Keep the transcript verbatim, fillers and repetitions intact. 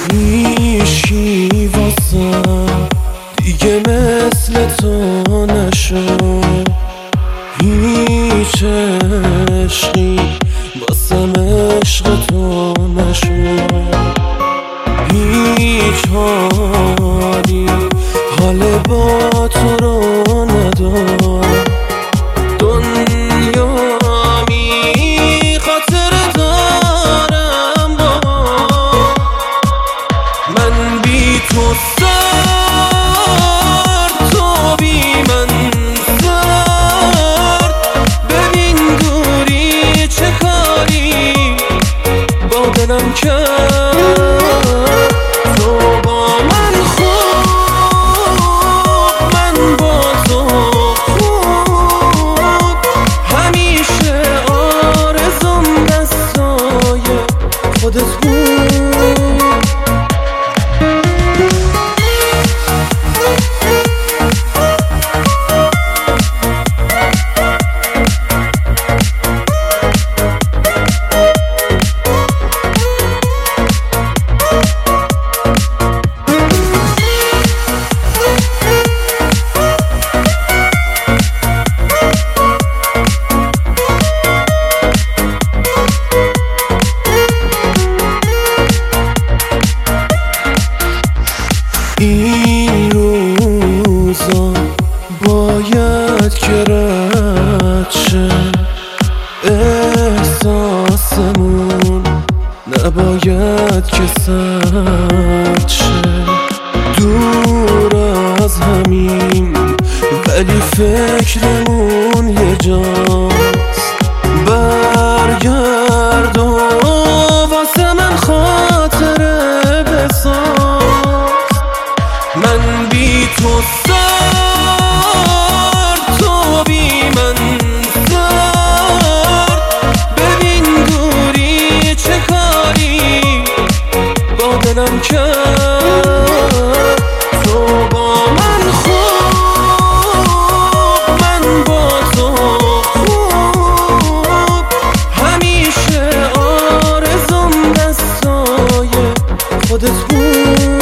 هیچی واسم دیگه مثل تو نشد، هیچ عشقی واسم عشق تو نشد، هیچ حالی حال با تو رو ندارم. دنیا می خاطر دارم با من بی تو سرد، تو بی من سرد. ببین دوری چه کاری با دلم کرد. تو با من خوب، من با تو خوب، همیشه آرزوم دستای خودت بود. این روزا باید که رد شه، احساسمون نباید که سرد شه. دور از همین ولی فکرمون یه جاست. برگرد و واسه من خاطره بساز. من بی تو سرد، تو بی من سرد. ببین دوری چه کاری با دلم کرد. تو با من خوب، من با تو خوب، همیشه آرزوم دستای خودت بود.